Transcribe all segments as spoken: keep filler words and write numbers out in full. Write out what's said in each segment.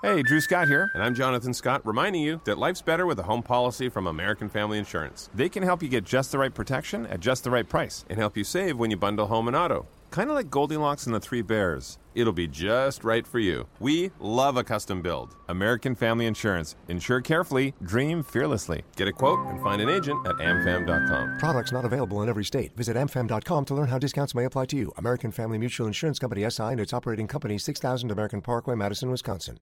Hey, Drew Scott here, and I'm Jonathan Scott, reminding you that life's better with a home policy from American Family Insurance. They can help you get just the right protection at just the right price and help you save when you bundle home and auto. Kind of like Goldilocks and the Three Bears. It'll be just right for you. We love a custom build. American Family Insurance. Insure carefully, dream fearlessly. Get a quote and find an agent at am fam dot com. Products not available in every state. Visit am fam dot com to learn how discounts may apply to you. American Family Mutual Insurance Company S I and its operating company, six thousand American Parkway, Madison, Wisconsin.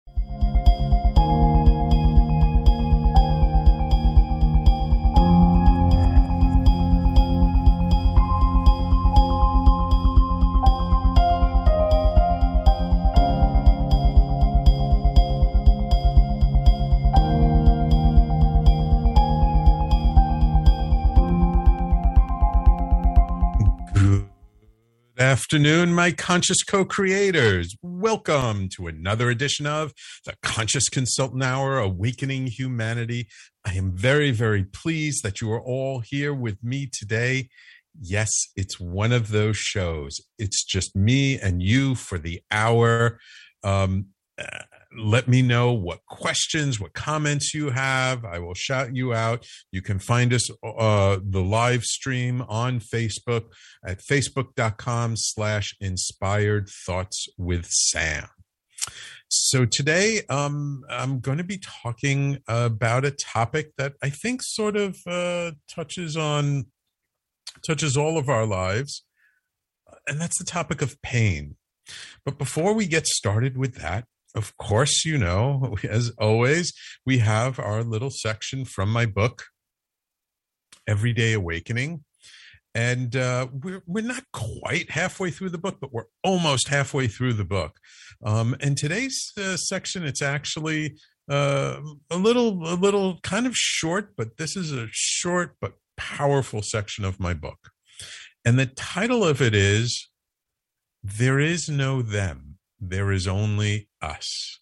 Afternoon, my conscious co-creators. Welcome to another edition of the Conscious Consultant Hour, Awakening Humanity. I am very, very pleased that you are all here with me today. Yes, it's one of those shows. It's just me and you for the hour. Um, uh, let me know what questions, what comments you have. I will shout you out. You can find us, uh, the live stream on Facebook at facebook.com slash inspired thoughts with Sam. So today, um, I'm going to be talking about a topic that I think sort of, uh, touches on, touches all of our lives. And that's the topic of pain. But before we get started with that, of course, you know, as always, we have our little section from my book, Everyday Awakening. And uh, we're, we're not quite halfway through the book, but we're almost halfway through the book. Um, and today's uh, section, it's actually uh, a little, a little kind of short, but this is a short but powerful section of my book. And the title of it is, There Is No Them. There is only us.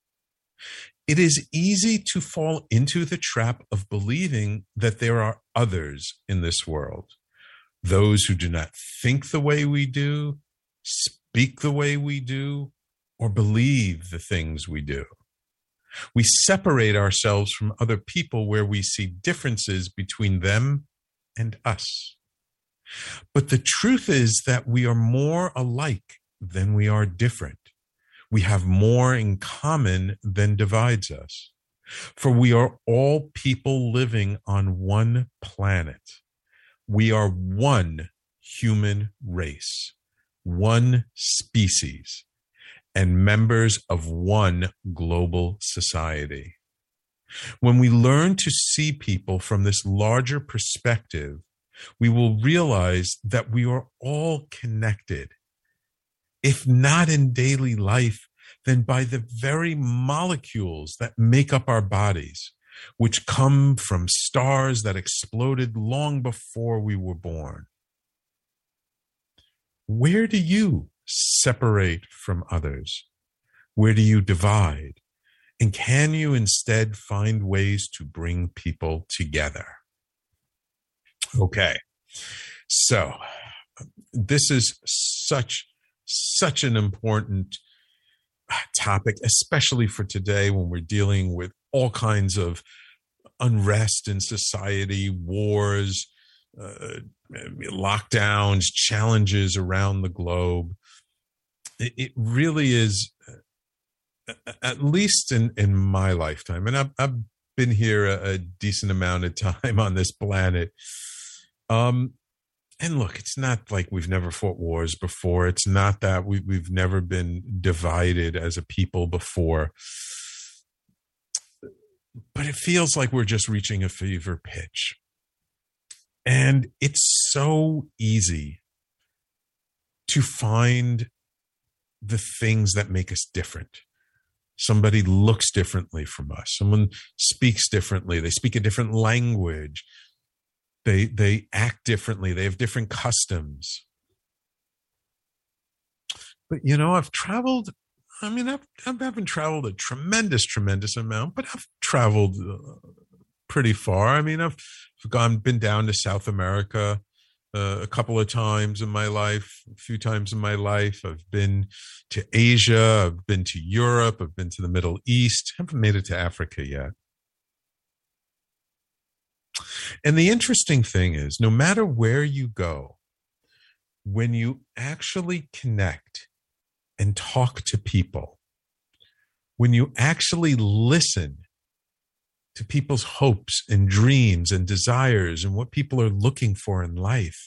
It is easy to fall into the trap of believing that there are others in this world. Those who do not think the way we do, speak the way we do, or believe the things we do. We separate ourselves from other people where we see differences between them and us. But the truth is that we are more alike than we are different. We have more in common than divides us. For we are all people living on one planet. We are one human race, one species, and members of one global society. When we learn to see people from this larger perspective, we will realize that we are all connected. If not in daily life, then by the very molecules that make up our bodies, which come from stars that exploded long before we were born. Where do you separate from others? Where do you divide? And can you instead find ways to bring people together? Okay, so this is such Such an important topic, especially for today when we're dealing with all kinds of unrest in society, wars, uh, lockdowns, challenges around the globe. It, it really is, uh, at least in, in my lifetime, and I've, I've been here a, a decent amount of time on this planet. Um, And look, it's not like we've never fought wars before. It's not that we, we've never been divided as a people before. But it feels like we're just reaching a fever pitch. And it's so easy to find the things that make us different. Somebody looks differently from us. Someone speaks differently. They speak a different language. They they act differently. They have different customs. But, you know, I've traveled, I mean, I've, I haven't traveled a tremendous, tremendous amount, but I've traveled uh, pretty far. I mean, I've gone, been down to South America. uh, a couple of times in my life, a few times in my life. I've been to Asia. I've been to Europe. I've been to the Middle East. Haven't made it to Africa yet. And the interesting thing is, no matter where you go, when you actually connect and talk to people, when you actually listen to people's hopes and dreams and desires and what people are looking for in life,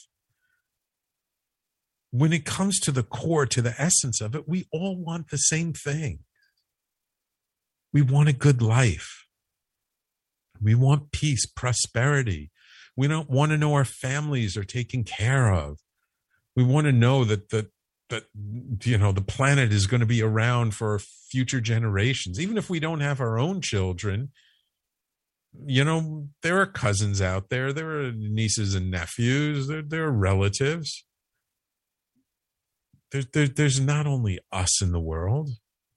when it comes to the core, to the essence of it, we all want the same thing. We want a good life. We want peace, prosperity. We don't want to know our families are taken care of. We want to know that the that you know the planet is going to be around for future generations. Even if we don't have our own children, you know, there are cousins out there, there are nieces and nephews, there, there are relatives. There, there, there's not only us in the world.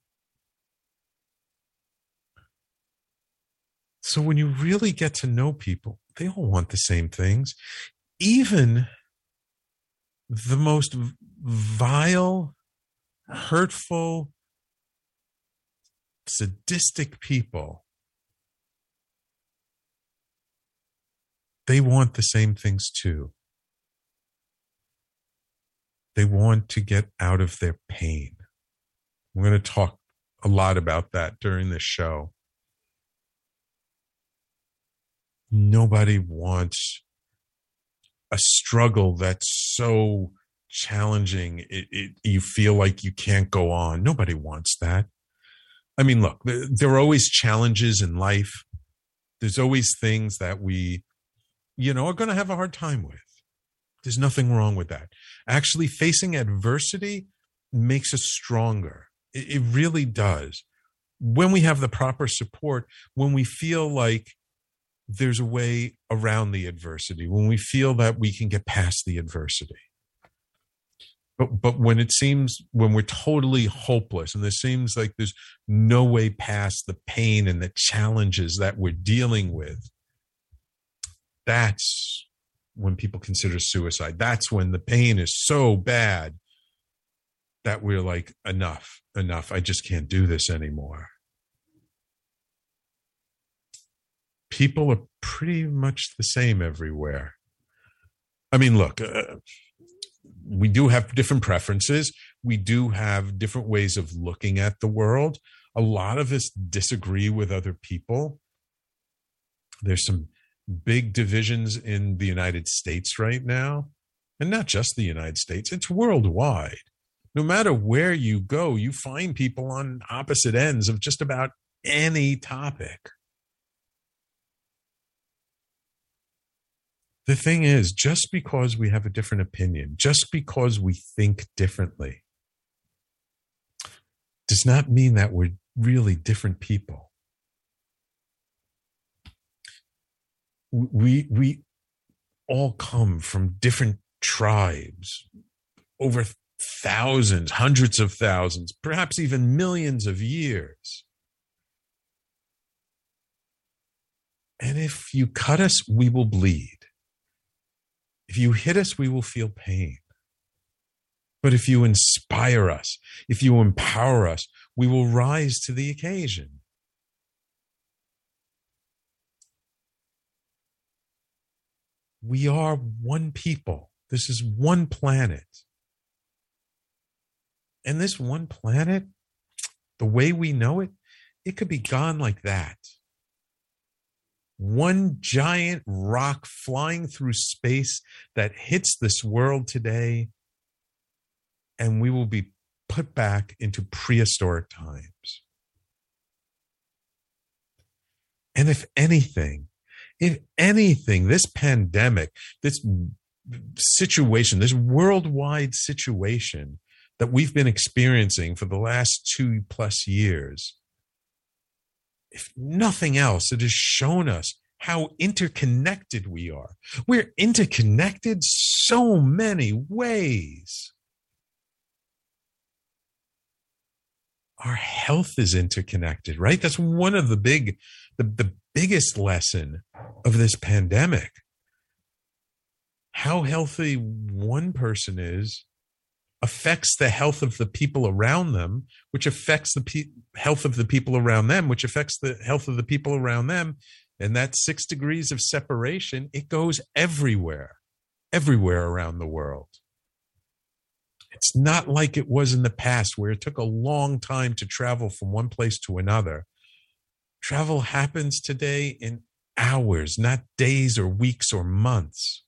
So when you really get to know people, they all want the same things. Even the most vile, hurtful, sadistic people, they want the same things too. They want to get out of their pain. We're going to talk a lot about that during this show. Nobody wants a struggle that's so challenging, it, it, you feel like you can't go on. Nobody wants that. I mean, look, there, there are always challenges in life. There's always things that we, you know, are going to have a hard time with. There's nothing wrong with that. Actually, facing adversity makes us stronger. It, it really does. When we have the proper support, when we feel like there's a way around the adversity, when we feel that we can get past the adversity. But but when it seems, when we're totally hopeless and there seems like there's no way past the pain and the challenges that we're dealing with, that's when people consider suicide. That's when the pain is so bad that we're like, enough, enough. I just can't do this anymore. People are pretty much the same everywhere. I mean, look, uh, we do have different preferences. We do have different ways of looking at the world. A lot of us disagree with other people. There's some big divisions in the United States right now, and not just the United States, it's worldwide. No matter where you go, you find people on opposite ends of just about any topic. The thing is, just because we have a different opinion, just because we think differently, does not mean that we're really different people. We, we all come from different tribes over thousands, hundreds of thousands, perhaps even millions of years. And if you cut us, we will bleed. If you hit us, we will feel pain. But if you inspire us, if you empower us, we will rise to the occasion. We are one people. This is one planet. And this one planet, the way we know it, it could be gone like that. One giant rock flying through space that hits this world today, and we will be put back into prehistoric times. And if anything, if anything, this pandemic, this situation, this worldwide situation that we've been experiencing for the last two plus years, if nothing else, it has shown us how interconnected we are. We're interconnected so many ways. Our health is interconnected, right? That's one of the big, the, the biggest lesson of this pandemic. how healthy one person is affects the health of the people around them, which affects the pe- health of the people around them, which affects the health of the people around them. And that six degrees of separation, it goes everywhere, everywhere around the world. It's not like it was in the past where it took a long time to travel from one place to another. Travel happens today in hours, not days or weeks or months.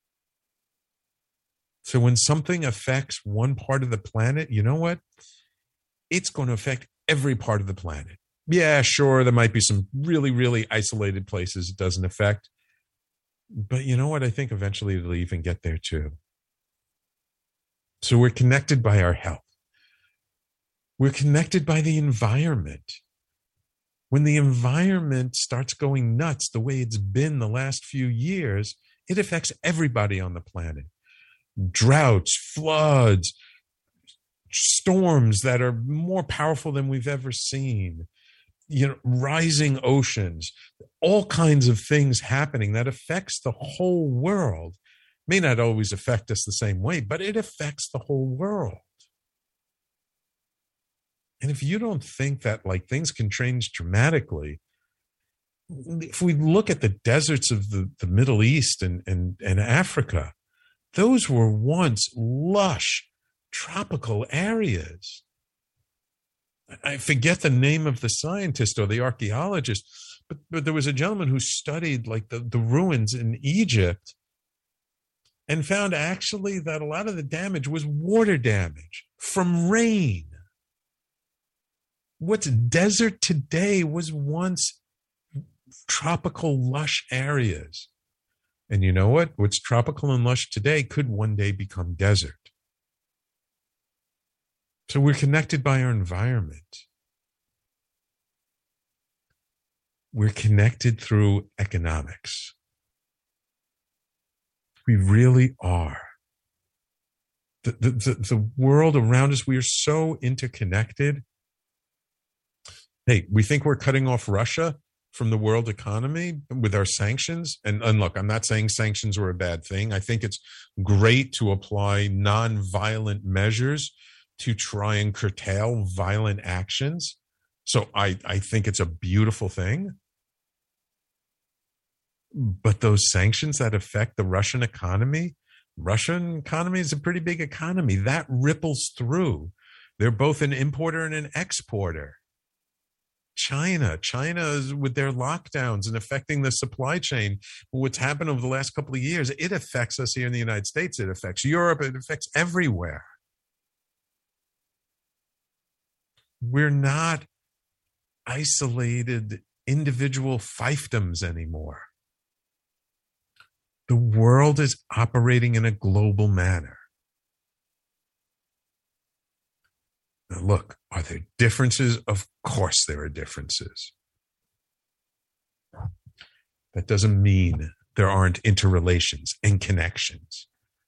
So when something affects one part of the planet, you know what? It's going to affect every part of the planet. Yeah, sure, there might be some really, really isolated places it doesn't affect. But you know what? I think eventually it'll even get there too. So we're connected by our health. We're connected by the environment. When the environment starts going nuts the way it's been the last few years, it affects everybody on the planet. Droughts, floods, storms that are more powerful than we've ever seen, you know, rising oceans, all kinds of things happening that affects the whole world. May not always affect us the same way, but it affects the whole world. And if you don't think that like things can change dramatically, if we look at the deserts of the, the Middle East and, and, and Africa, those were once lush tropical areas. I forget the name of the scientist or the archaeologist, but, but there was a gentleman who studied like the, the ruins in Egypt and found actually that a lot of the damage was water damage from rain. What's desert today was once tropical lush areas. And you know what? What's tropical and lush today could one day become desert. So we're connected by our environment. We're connected through economics. We really are. The, the, the, the world around us, we are so interconnected. Hey, we think we're cutting off Russia from the world economy with our sanctions. And, and look, I'm not saying sanctions were a bad thing. I think it's great to apply nonviolent measures to try and curtail violent actions. So I, I think it's a beautiful thing. But those sanctions that affect the Russian economy, Russian economy is a pretty big economy. That ripples through. They're both an importer and an exporter. China, China is with their lockdowns and affecting the supply chain. What's happened over the last couple of years, it affects us here in the United States. It affects Europe. It affects everywhere. We're not isolated individual fiefdoms anymore. The world is operating in a global manner. Now look, are there differences? Of course there are differences. That doesn't mean there aren't interrelations and connections.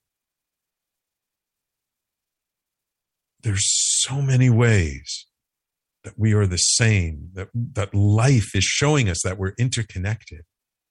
There's so many ways that we are the same, that, that life is showing us that we're interconnected.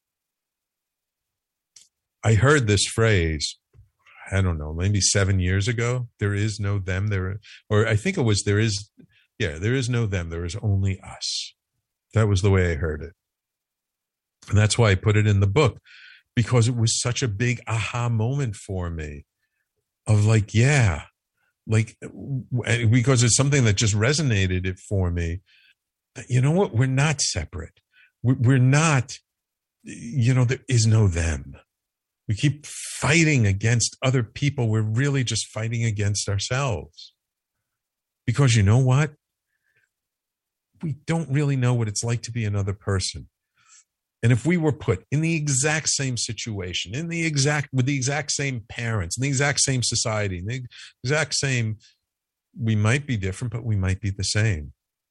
I heard this phrase, I don't know, maybe seven years ago. There is no them, there, or I think it was there is, yeah, there is no them, there is only us. That was the way I heard it. And that's why I put it in the book, because it was such a big aha moment for me of like, yeah, like, because it's something that just resonated it for me. You know what? We're not separate. We're not, you know, there is no them. We keep fighting against other people. We're really just fighting against ourselves. Because you know what? We don't really know what it's like to be another person. And if we were put in the exact same situation, in the exact, with the exact same parents, in the exact same society, in the exact same, we might be different, but we might be the same.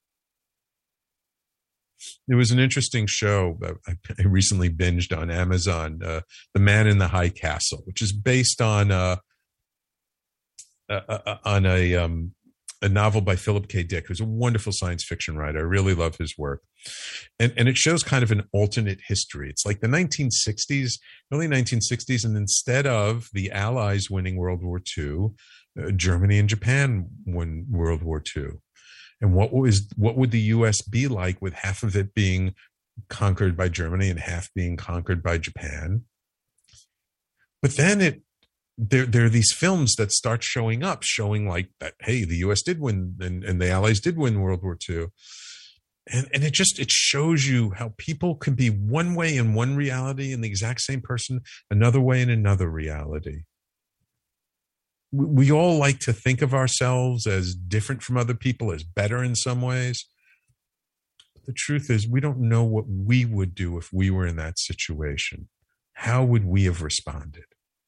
There was an interesting show I recently binged on Amazon, uh, The Man in the High Castle, which is based on uh, uh, uh, on a um, a novel by Philip K. Dick, who's a wonderful science fiction writer. I really love his work. And, and it shows kind of an alternate history. It's like the nineteen sixties, early nineteen sixties, and instead of the Allies winning World War Two, uh, Germany and Japan won World War Two. And what was what would the U S be like with half of it being conquered by Germany and half being conquered by Japan? But then it There, there are these films that start showing up, showing like that, hey, the U S did win and, and the Allies did win World War Two. And, and it just, it shows you how people can be one way in one reality and the exact same person another way in another reality. We, we all like to think of ourselves as different from other people, as better in some ways. But the truth is, we don't know what we would do if we were in that situation. How would we have responded?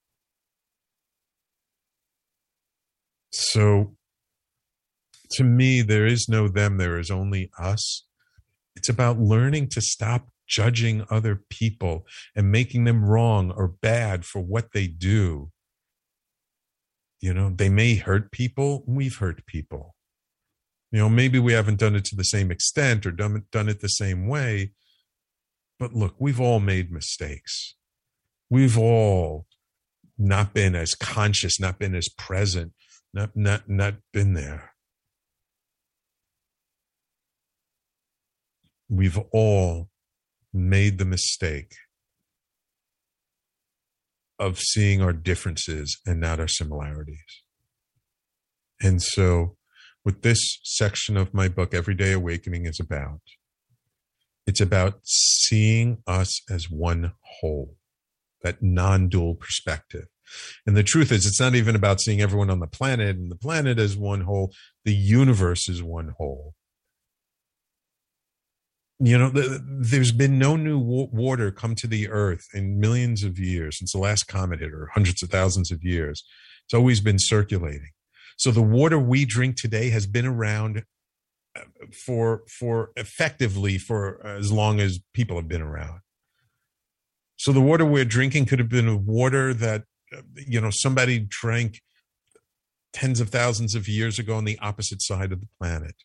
So, to me, there is no them, there is only us. It's about learning to stop judging other people and making them wrong or bad for what they do. You know, they may hurt people. We've hurt people. You know, maybe we haven't done it to the same extent or done, done it the same way. But look, we've all made mistakes. We've all not been as conscious, not been as present. Not, not, not been there. We've all made the mistake of seeing our differences and not our similarities. And so, what this section of my book, Everyday Awakening, is about, it's about seeing us as one whole, that non-dual perspective. And the truth is, it's not even about seeing everyone on the planet and the planet as one whole. The universe is one whole. You know, the, there's been no new wa- water come to the earth in millions of years since the last comet hit, or hundreds of thousands of years. It's always been circulating. So the water we drink today has been around for, for effectively for as long as people have been around. So the water we're drinking could have been a water that, you know, somebody drank tens of thousands of years ago on the opposite side of the planet.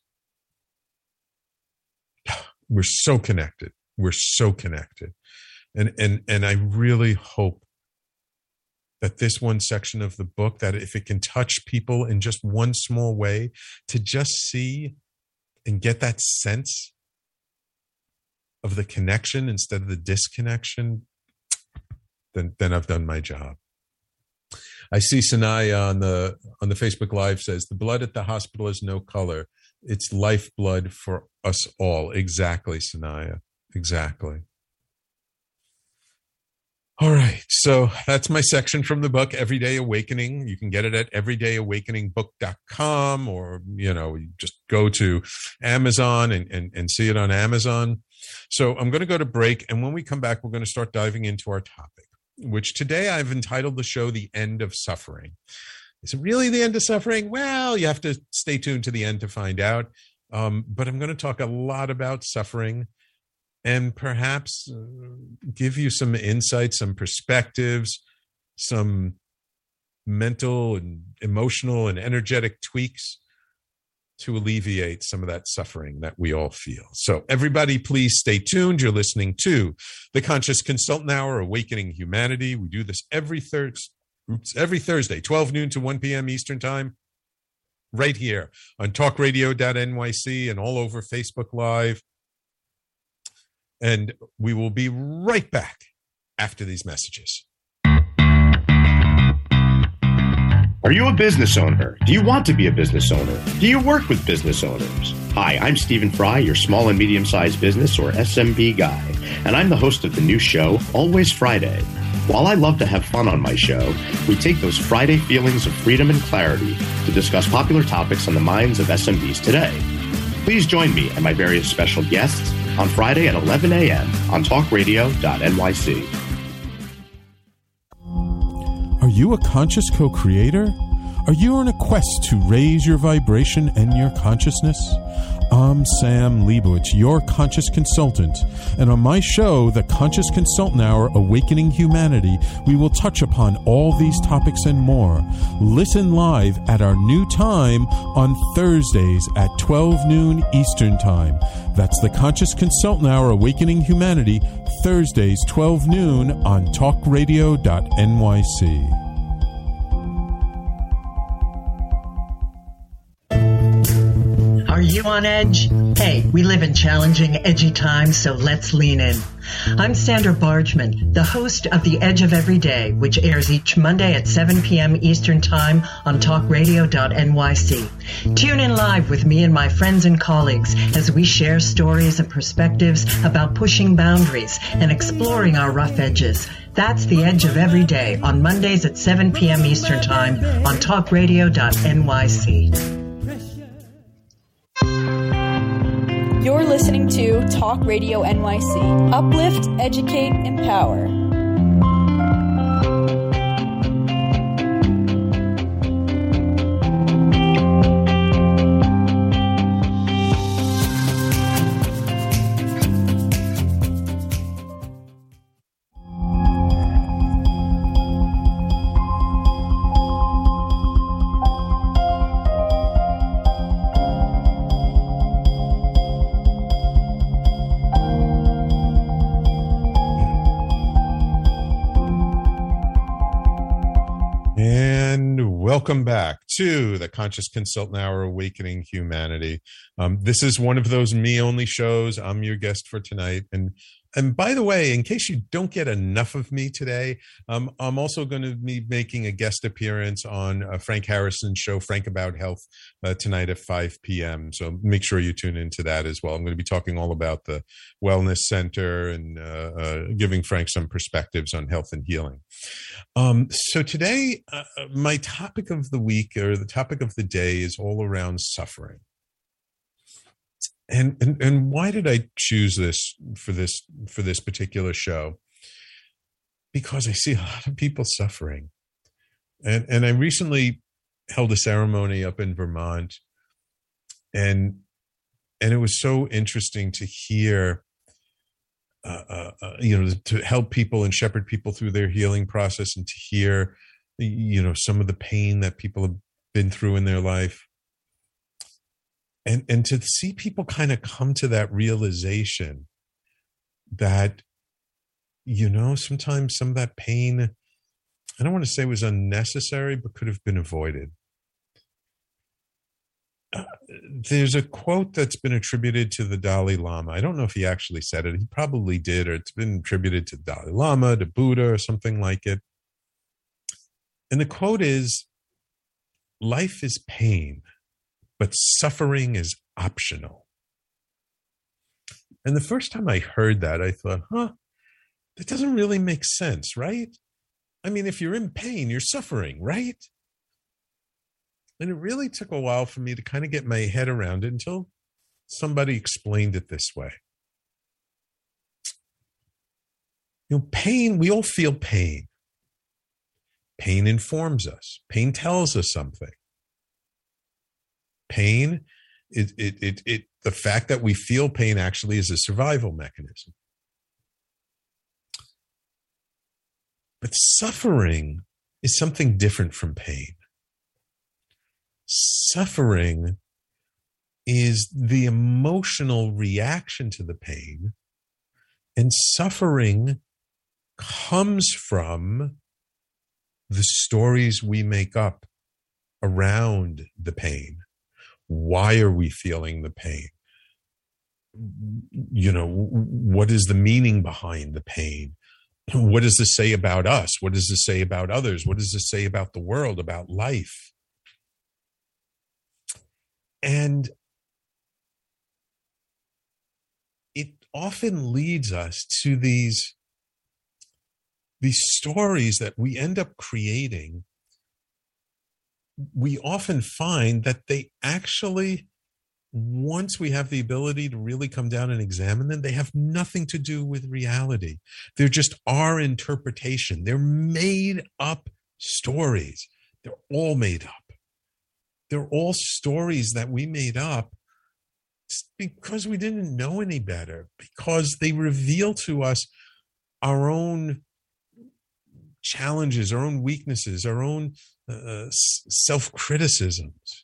We're so connected. We're so connected. And, and, and I really hope that this one section of the book, that if it can touch people in just one small way, to just see and get that sense of the connection instead of the disconnection, then, then I've done my job. I see Sanaya on the on the Facebook Live says, the blood at the hospital is no color. It's lifeblood for us all. Exactly, Sanaya. Exactly. All right. So that's my section from the book, Everyday Awakening. You can get it at everyday awakening book dot com, or, you know, you just go to Amazon and, and, and see it on Amazon. So I'm going to go to break. And when we come back, we're going to start diving into our topic, which today I've entitled the show The End of Suffering. Is it really the end of suffering? Well, you have to stay tuned to the end to find out. Um, but I'm going to talk a lot about suffering and perhaps uh, give you some insights, some perspectives, some mental and emotional and energetic tweaks to alleviate some of that suffering that we all feel. So everybody, please stay tuned. You're listening to the Conscious Consultant Hour, Awakening Humanity. We do this every Thursday, oops, every Thursday, twelve noon to one p.m. Eastern Time, right here on talk radio dot N Y C and all over Facebook Live. And we will be right back after these messages. Are you a business owner? Do you want to be a business owner? Do you work with business owners? Hi, I'm Stephen Fry, your small and medium-sized business, or S M B guy, and I'm the host of the new show, Always Friday. While I love to have fun on my show, we take those Friday feelings of freedom and clarity to discuss popular topics on the minds of S M Bs today. Please join me and my various special guests on Friday at eleven a.m. on talk radio dot N Y C. Are you a conscious co-creator? Are you on a quest to raise your vibration and your consciousness? I'm Sam Leibowitz, your conscious consultant, and on my show, The Conscious Consultant Hour, Awakening Humanity, we will touch upon all these topics and more. Listen live at our new time on Thursdays at twelve noon Eastern Time. That's The Conscious Consultant Hour, Awakening Humanity, Thursdays, twelve noon on talk radio dot N Y C. Are you on edge? Hey, we live in challenging, edgy times, so let's lean in. I'm Sandra Bargman, the host of The Edge of Every Day, which airs each Monday at seven p.m. Eastern Time on talk radio dot N Y C. Tune in live with me and my friends and colleagues as we share stories and perspectives about pushing boundaries and exploring our rough edges. That's The Edge of Every Day on Mondays at seven p.m. Eastern Time on talk radio dot N Y C. You're listening to Talk Radio N Y C. Uplift, educate, empower. Welcome back to the Conscious Consultant Hour, Awakening Humanity. Um, this is one of those me-only shows. I'm your guest for tonight. And and by the way, in case you don't get enough of me today, um, I'm also going to be making a guest appearance on uh, Frank Harrison's show, Frank About Health, uh, tonight at five p.m. So make sure you tune into that as well. I'm going to be talking all about the Wellness Center and uh, uh, giving Frank some perspectives on health and healing. Um, so today, uh, my topic of the week or the topic of the day is all around suffering. And, and and why did I choose this for this for this particular show? Because I see a lot of people suffering. And and I recently held a ceremony up in Vermont, and and it was so interesting to hear uh, uh, uh, you know, to help people and shepherd people through their healing process, and to hear, you know, some of the pain that people have been through in their life. And and to see people kind of come to that realization that, you know, sometimes some of that pain, I don't want to say was unnecessary, but could have been avoided. Uh, there's a quote that's been attributed to the Dalai Lama. I don't know if he actually said it. He probably did, or it's been attributed to Dalai Lama, to Buddha, or something like it. And the quote is, "Life is pain, but suffering is optional." And the first time I heard that, I thought, huh, that doesn't really make sense, right? I mean, if you're in pain, you're suffering, right? And it really took a while for me to kind of get my head around it until somebody explained it this way. You know, pain, we all feel pain. Pain informs us. Pain tells us something. Pain, it, it, it, it, the fact that we feel pain actually is a survival mechanism. But suffering is something different from pain. Suffering is the emotional reaction to the pain, and suffering comes from the stories we make up around the pain. Why are we feeling the pain? You know, what is the meaning behind the pain? What does this say about us? What does this say about others? What does this say about the world, about life? And it often leads us to these, these stories that we end up creating. We often find that they actually, once we have the ability to really come down and examine them, they have nothing to do with reality. They're just our interpretation. They're made up stories. They're all made up. They're all stories that we made up because we didn't know any better, because they reveal to us our own challenges, our own weaknesses, our own uh, self-criticisms.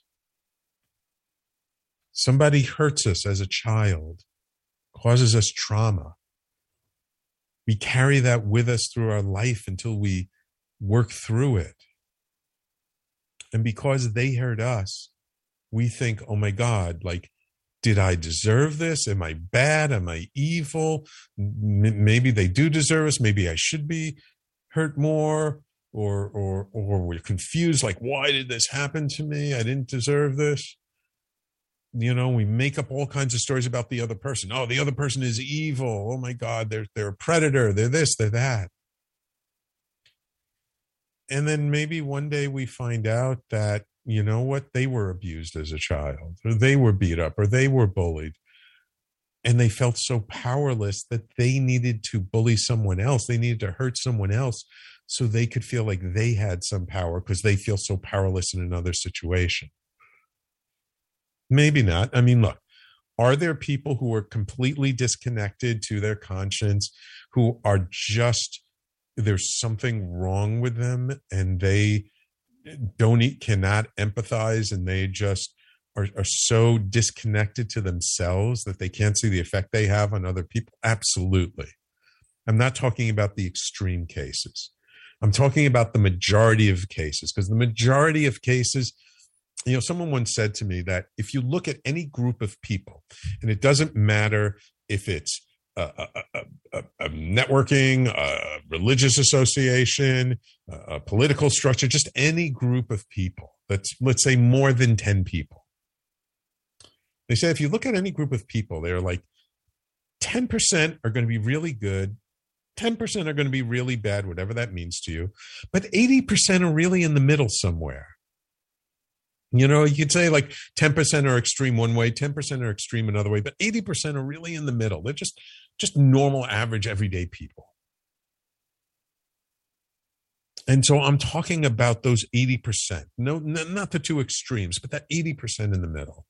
Somebody hurts us as a child, causes us trauma. We carry that with us through our life until we work through it. And because they hurt us, we think, oh my God, like, did I deserve this? Am I bad? Am I evil? M- maybe they do deserve us. Maybe I should be hurt more. Or, or, or we're confused, like, why did this happen to me? I didn't deserve this. You know, we make up all kinds of stories about the other person. Oh, the other person is evil. Oh my God, they're, they're a predator. They're this, they're that. And then maybe one day we find out that, you know what, they were abused as a child, or they were beat up, or they were bullied. And they felt so powerless that they needed to bully someone else. They needed to hurt someone else so they could feel like they had some power because they feel so powerless in another situation. Maybe not. I mean, look, are there people who are completely disconnected to their conscience, who are just, there's something wrong with them and they don't eat, cannot empathize, and they just are, are so disconnected to themselves that they can't see the effect they have on other people? Absolutely. I'm not talking about the extreme cases. I'm talking about the majority of cases, because the majority of cases, you know, someone once said to me that if you look at any group of people, and it doesn't matter if it's a, a, a, a networking, a religious association, a political structure, just any group of people that's, let's say, more than ten people. They say if you look at any group of people, they're like ten percent are going to be really good, ten percent are going to be really bad, whatever that means to you, but eighty percent are really in the middle somewhere. You know, you could say like ten percent are extreme one way, ten percent are extreme another way, but eighty percent are really in the middle. They're just, just normal, average, everyday people. And so I'm talking about those eighty percent. No, not the two extremes, but that eighty percent in the middle.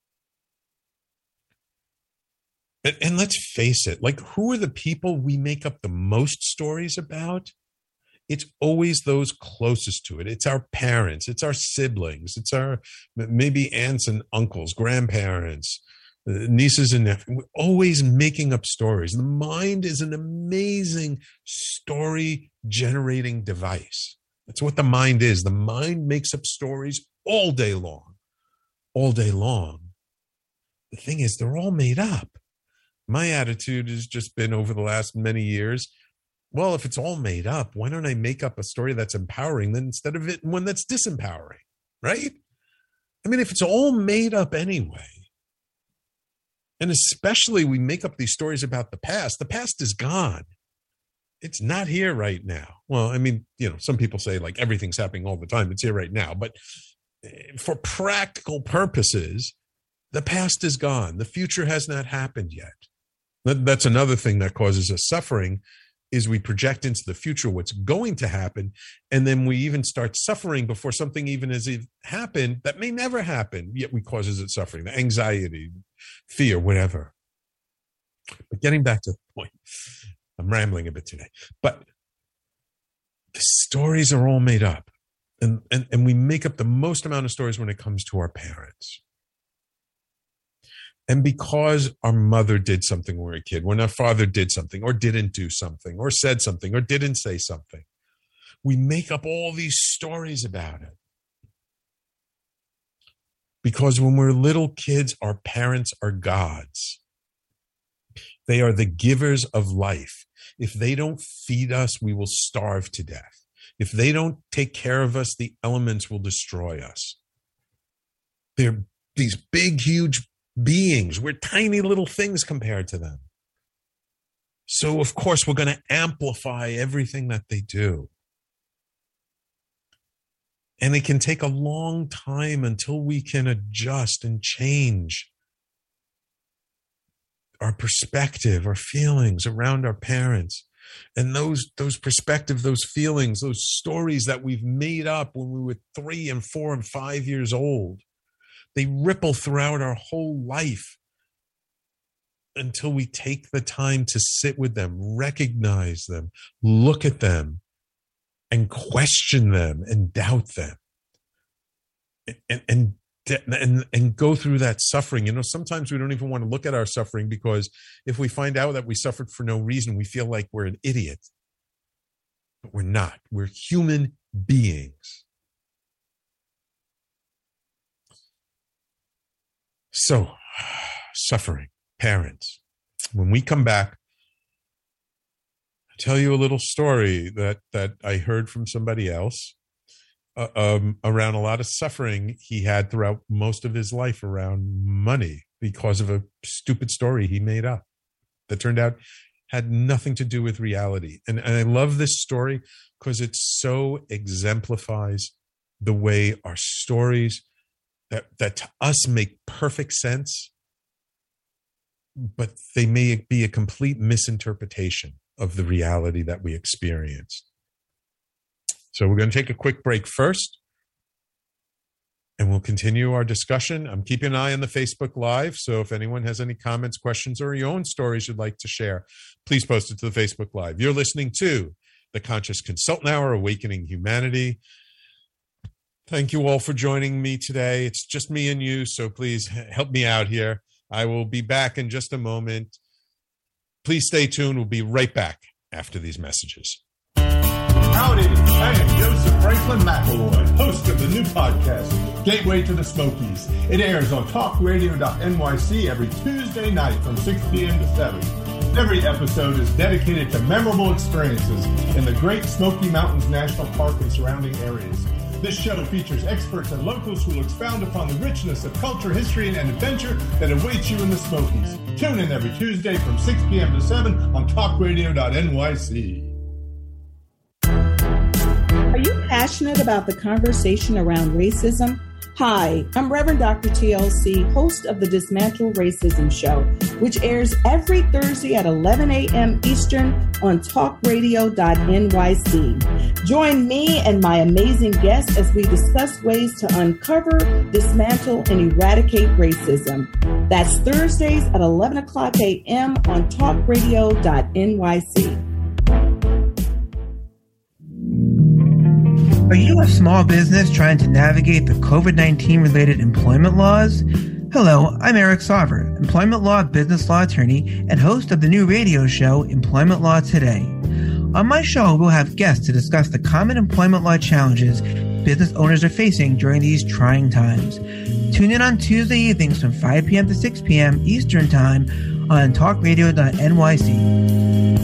And, and let's face it, like, who are the people we make up the most stories about? It's always those closest to it. It's our parents. It's our siblings. It's our maybe aunts and uncles, grandparents, nieces and nephews. We're always making up stories. The mind is an amazing story-generating device. That's what the mind is. The mind makes up stories all day long, all day long. The thing is, they're all made up. My attitude has just been over the last many years, well, if it's all made up, why don't I make up a story that's empowering then instead of it one that's disempowering, right? I mean, if it's all made up anyway, and especially we make up these stories about the past, the past is gone. It's not here right now. Well, I mean, you know, some people say like everything's happening all the time. It's here right now. But for practical purposes, the past is gone. The future has not happened yet. That's another thing that causes us suffering, is we project into the future what's going to happen, and then we even start suffering before something even has happened that may never happen, yet we causes it suffering, the anxiety, fear, whatever. But getting back to the point, I'm rambling a bit today, but the stories are all made up, and, and, and we make up the most amount of stories when it comes to our parents. And because our mother did something when we were a kid, when our father did something or didn't do something or said something or didn't say something, we make up all these stories about it. Because when we're little kids, our parents are gods. They are the givers of life. If they don't feed us, we will starve to death. If they don't take care of us, the elements will destroy us. They're these big, huge beings. We're tiny little things compared to them. So, of course, we're going to amplify everything that they do. And it can take a long time until we can adjust and change our perspective, our feelings around our parents. And those those perspectives, those feelings, those stories that we've made up when we were three and four and five years old, they ripple throughout our whole life until we take the time to sit with them, recognize them, look at them, and question them and doubt them. And, and And, and go through that suffering. You know, sometimes we don't even want to look at our suffering, because if we find out that we suffered for no reason, we feel like we're an idiot. But we're not. We're human beings. So, suffering, parents. When we come back, I'll tell you a little story that, that I heard from somebody else. Uh, um, around a lot of suffering he had throughout most of his life around money because of a stupid story he made up that turned out had nothing to do with reality. And, and I love this story because it so exemplifies the way our stories that, that to us make perfect sense, but they may be a complete misinterpretation of the reality that we experience. So we're going to take a quick break first, and we'll continue our discussion. I'm keeping an eye on the Facebook Live, so if anyone has any comments, questions, or your own stories you'd like to share, please post it to the Facebook Live. You're listening to the Conscious Consultant Hour, Awakening Humanity. Thank you all for joining me today. It's just me and you, so please help me out here. I will be back in just a moment. Please stay tuned. We'll be right back after these messages. Howdy, I am Joseph Franklin McElroy, host of the new podcast, Gateway to the Smokies. It airs on talk radio dot N Y C every Tuesday night from six p.m. to seven. Every episode is dedicated to memorable experiences in the Great Smoky Mountains National Park and surrounding areas. This show features experts and locals who will expound upon the richness of culture, history, and adventure that awaits you in the Smokies. Tune in every Tuesday from six p.m. to seven on talk radio dot N Y C. Are you passionate about the conversation around racism? Hi, I'm Reverend Doctor T L C, host of the Dismantle Racism Show, which airs every Thursday at eleven a.m. Eastern on talk radio dot N Y C. Join me and my amazing guests as we discuss ways to uncover, dismantle, and eradicate racism. That's Thursdays at eleven o'clock a.m. on talk radio dot N Y C. Are you a small business trying to navigate the covid nineteen related employment laws? Hello, I'm Eric Sauver, employment law business law attorney and host of the new radio show, Employment Law Today. On my show, we'll have guests to discuss the common employment law challenges business owners are facing during these trying times. Tune in on Tuesday evenings from five p.m. to six p.m. Eastern Time on talk radio dot N Y C.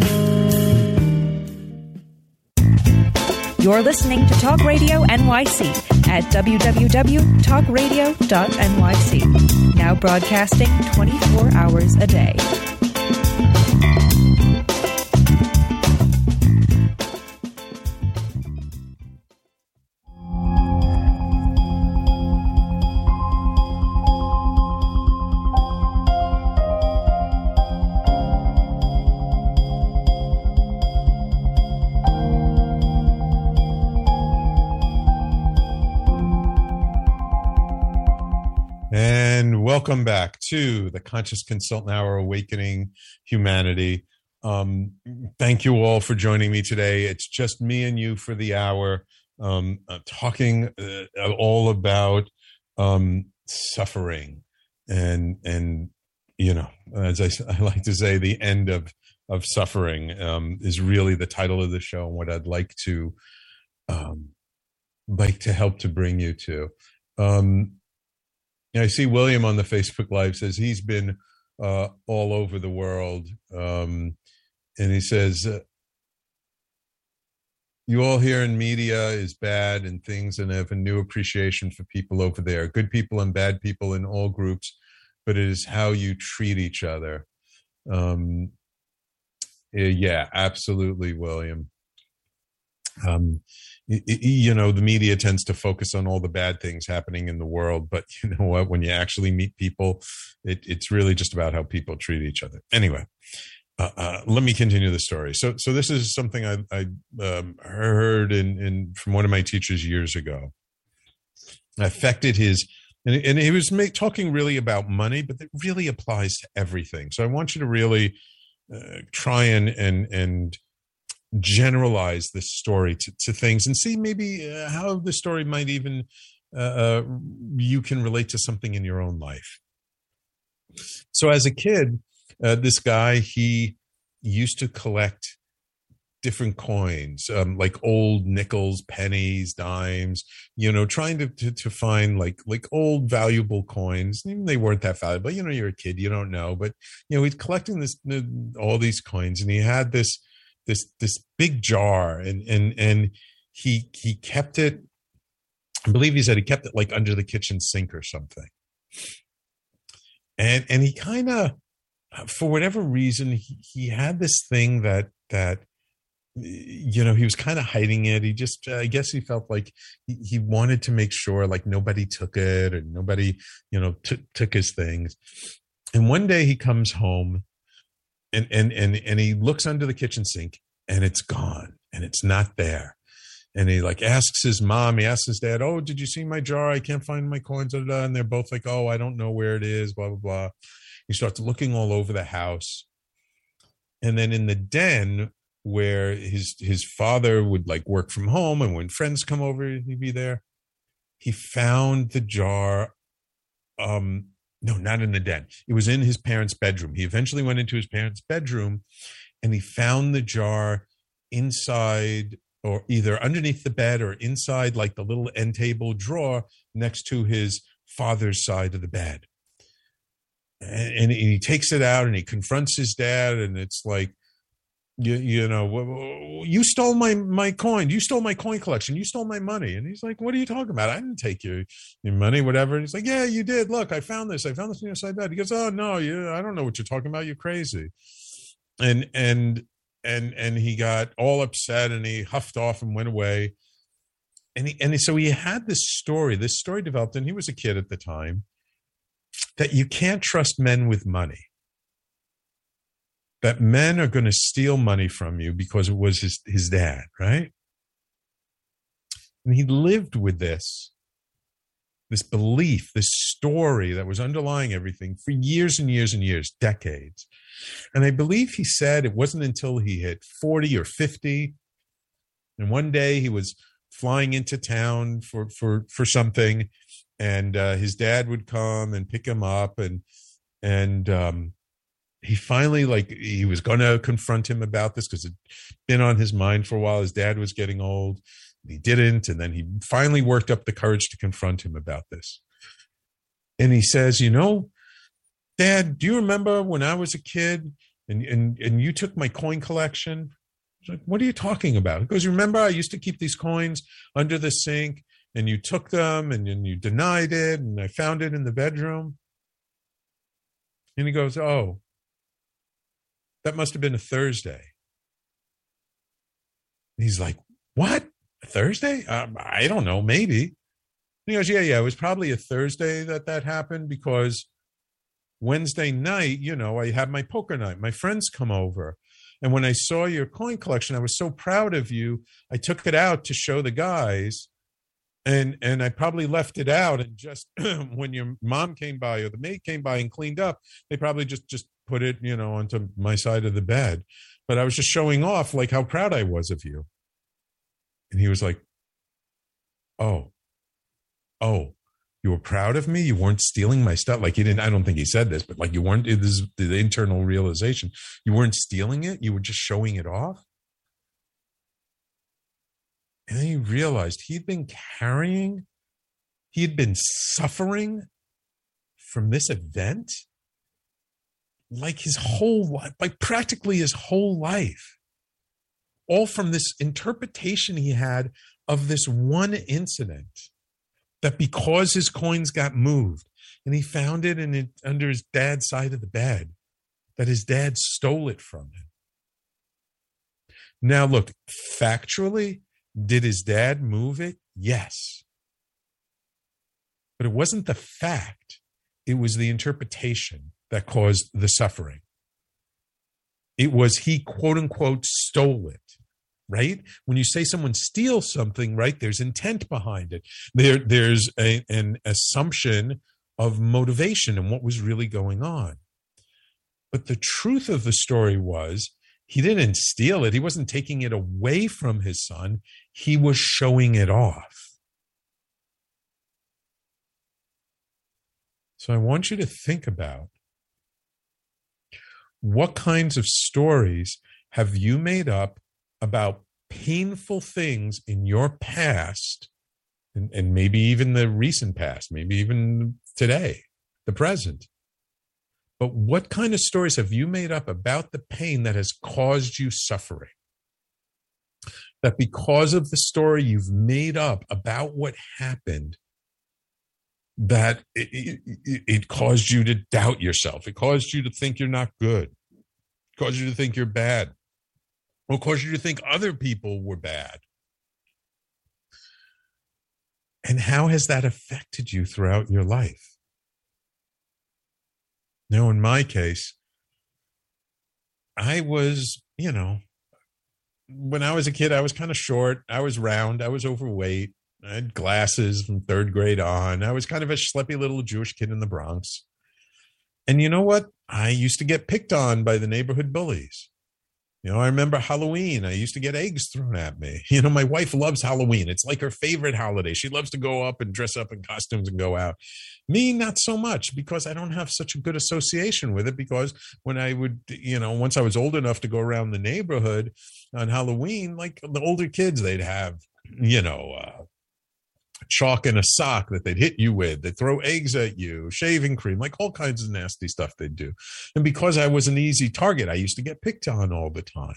You're listening to Talk Radio N Y C at w w w dot talk radio dot N Y C. Now broadcasting twenty-four hours a day. Welcome back to the Conscious Consultant Hour, Awakening Humanity. Um, thank you all for joining me today. It's just me and you for the hour, um, uh, talking uh, all about um, suffering and and you know, as I, I like to say, the end of of suffering um, is really the title of the show, and what I'd like to um, like to help to bring you to. Um, I see William on the Facebook Live says he's been uh, all over the world. Um, and he says, uh, you all hear in media is bad and things, and have a new appreciation for people over there. Good people and bad people in all groups, but it is how you treat each other. Um, yeah, absolutely, William. Um, you know, the media tends to focus on all the bad things happening in the world, but you know what? When you actually meet people, it, it's really just about how people treat each other. Anyway, uh, uh, let me continue the story. So, so this is something I, I um, heard in, in from one of my teachers years ago. Affected his, and, and he was make, talking really about money, but it really applies to everything. So I want you to really uh, try and and and generalize this story to, to things, and see maybe uh, how the story might even uh, uh, you can relate to something in your own life. So as a kid, uh, this guy, he used to collect different coins, um, like old nickels, pennies, dimes, you know, trying to, to, to find like, like old valuable coins. Even they weren't that valuable, you know, you're a kid, you don't know, but you know, he's collecting this, all these coins, and he had this, this, this big jar, and, and, and he, he kept it, I believe he said he kept it like under the kitchen sink or something. And, and he kind of, for whatever reason, he, he had this thing that, that, you know, he was kind of hiding it. He just, I guess he felt like he, he wanted to make sure like nobody took it, or nobody, you know, t- took his things. And one day he comes home and, and, and, and he looks under the kitchen sink, and it's gone, and it's not there. And he like asks his mom, he asks his dad, "Oh, did you see my jar? I can't find my coins." And they're both like, "Oh, I don't know where it is, blah, blah, blah." He starts looking all over the house. And then in the den, where his his father would like work from home, and when friends come over, he'd be there, he found the jar. Um, no, not in the den. It was in his parents' bedroom. He eventually went into his parents' bedroom, and he found the jar inside, or either underneath the bed or inside like the little end table drawer next to his father's side of the bed. And, and he takes it out and he confronts his dad, and it's like, You, you know, you stole my, my coin. You stole my coin collection. You stole my money. And he's like, "What are you talking about? I didn't take your, your money, whatever." And he's like, "Yeah, you did. Look, I found this. I found this in your side bed." He goes, "Oh, no, you, I don't know what you're talking about. You're crazy." And, and, and, and he got all upset, and he huffed off and went away. And he, and so he had this story, this story developed, and he was a kid at the time, that you can't trust men with money. That men are going to steal money from you because it was his, his dad, right? And he lived with this, this belief, this story that was underlying everything for years and years and years, decades. And I believe he said it wasn't until he hit forty or fifty, and one day he was flying into town for, for, for something, and uh, his dad would come and pick him up, and, and, um, he finally, like, he was going to confront him about this because it'd been on his mind for a while. His dad was getting old. He didn't. And then he finally worked up the courage to confront him about this. And he says, "You know, Dad, do you remember when I was a kid and, and, and you took my coin collection?" He's like, "What are you talking about?" He goes, "Remember, I used to keep these coins under the sink, and you took them, and, and you denied it, and I found it in the bedroom." And he goes, "Oh, that must have been a Thursday." And he's like, "What? A Thursday? Um, I don't know, maybe." And he goes, yeah, yeah, it was probably a Thursday that that happened, because Wednesday night, you know, I had my poker night. My friends come over. And when I saw your coin collection, I was so proud of you. I took it out to show the guys. And and I probably left it out. And just when your mom came by or the maid came by and cleaned up, they probably just, just put it, you know, onto my side of the bed. But I was just showing off like how proud I was of you." And he was like, oh, oh, you were proud of me? You weren't stealing my stuff? Like, he didn't, I don't think he said this, but like, you weren't, this is the internal realization. You weren't stealing it. You were just showing it off. And then he realized he'd been carrying, he had been suffering from this event like his whole life, like practically his whole life, all from this interpretation he had of this one incident, that because his coins got moved and he found it in it under his dad's side of the bed, that his dad stole it from him. Now, look, factually, did his dad move it? Yes. But it wasn't the fact. It was the interpretation that caused the suffering. It was he, quote unquote, stole it, right? When you say someone steals something, right, there's intent behind it. There, there's a, an assumption of motivation and what was really going on. But the truth of the story was he didn't steal it. He wasn't taking it away from his son. He was showing it off. So I want you to think about what kinds of stories have you made up about painful things in your past, and, and maybe even the recent past, maybe even today, the present. But what kind of stories have you made up about the pain that has caused you suffering? That because of the story you've made up about what happened, that it, it, it caused you to doubt yourself. It caused you to think you're not good. It caused you to think you're bad. Or caused you to think other people were bad. And how has that affected you throughout your life? Now, in my case, I was, you know, when I was a kid, I was kind of short. I was round. I was overweight. I had glasses from third grade on. I was kind of a schleppy little Jewish kid in the Bronx. And you know what? I used to get picked on by the neighborhood bullies. You know, I remember Halloween. I used to get eggs thrown at me. You know, my wife loves Halloween. It's like her favorite holiday. She loves to go up and dress up in costumes and go out. Me, not so much, because I don't have such a good association with it, because when I would, you know, once I was old enough to go around the neighborhood on Halloween, like the older kids, they'd have, you know, uh, chalk in a sock that they'd hit you with. They'd throw eggs at you, shaving cream, like all kinds of nasty stuff they'd do. And because I was an easy target, I used to get picked on all the time.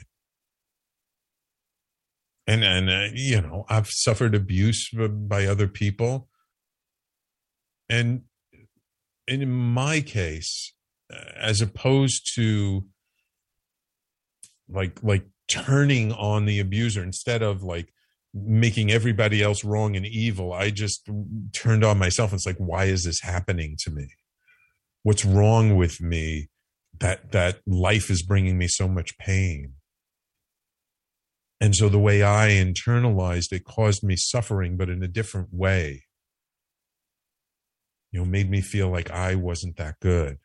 And, and uh, you know, I've suffered abuse by other people. And, and in my case, as opposed to like, like turning on the abuser, instead of like making everybody else wrong and evil, I just turned on myself. It's like, why is this happening to me? What's wrong with me that that life is bringing me so much pain? And so the way I internalized it caused me suffering, but in a different way. You know, made me feel like I wasn't that good.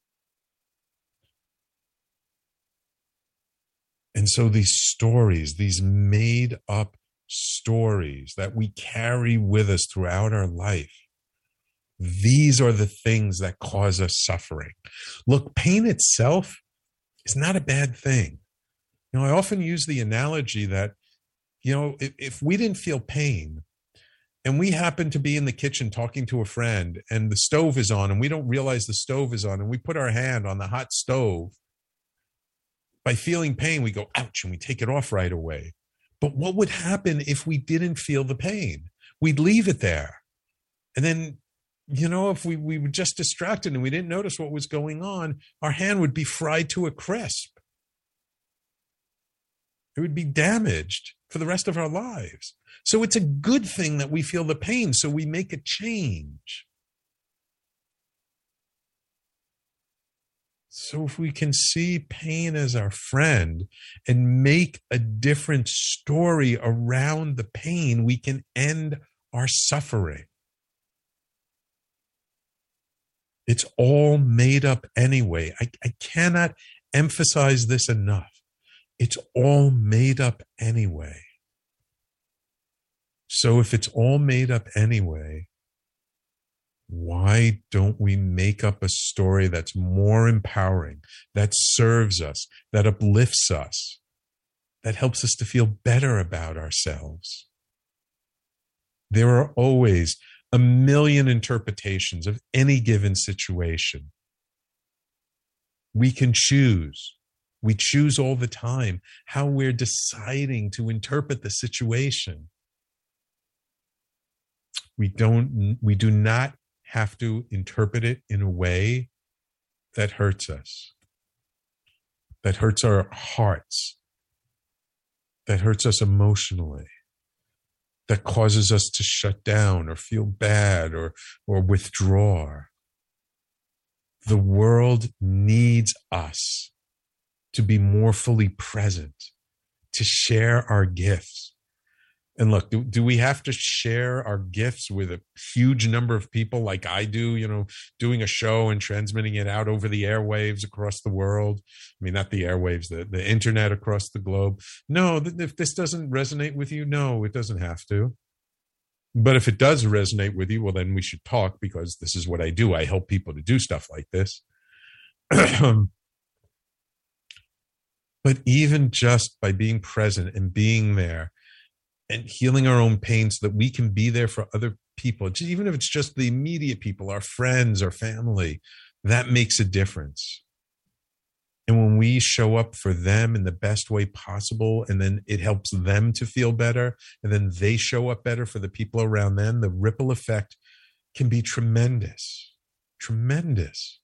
And so these stories, these made up stories that we carry with us throughout our life, these are the things that cause us suffering. Look, pain itself is not a bad thing. You know, I often use the analogy that, you know, if, if we didn't feel pain and we happen to be in the kitchen talking to a friend and the stove is on and we don't realize the stove is on and we put our hand on the hot stove, by feeling pain, we go, ouch, and we take it off right away. But what would happen if we didn't feel the pain? We'd leave it there. And then, you know, if we, we were just distracted and we didn't notice what was going on, our hand would be fried to a crisp. It would be damaged for the rest of our lives. So it's a good thing that we feel the pain, so we make a change. So if we can see pain as our friend and make a different story around the pain, we can end our suffering. It's all made up anyway. I, I cannot emphasize this enough. It's all made up anyway. So if it's all made up anyway, why don't we make up a story that's more empowering, that serves us, that uplifts us, that helps us to feel better about ourselves? There are always a million interpretations of any given situation. We can choose. We choose all the time how we're deciding to interpret the situation. We don't, we do not have to interpret it in a way that hurts us, that hurts our hearts, that hurts us emotionally, that causes us to shut down or feel bad or, or withdraw. The world needs us. to be more fully present, to share our gifts. And look, do, do we have to share our gifts with a huge number of people like I do, you know, doing a show and transmitting it out over the airwaves across the world? I mean, not the airwaves, the, the internet across the globe. No, if this doesn't resonate with you, no, it doesn't have to. But if it does resonate with you, well, then we should talk, because this is what I do. I help people to do stuff like this. But even just by being present and being there and healing our own pain so that we can be there for other people, even if it's just the immediate people, our friends, our family, that makes a difference. And when we show up for them in the best way possible, and then it helps them to feel better, and then they show up better for the people around them, the ripple effect can be tremendous, tremendous.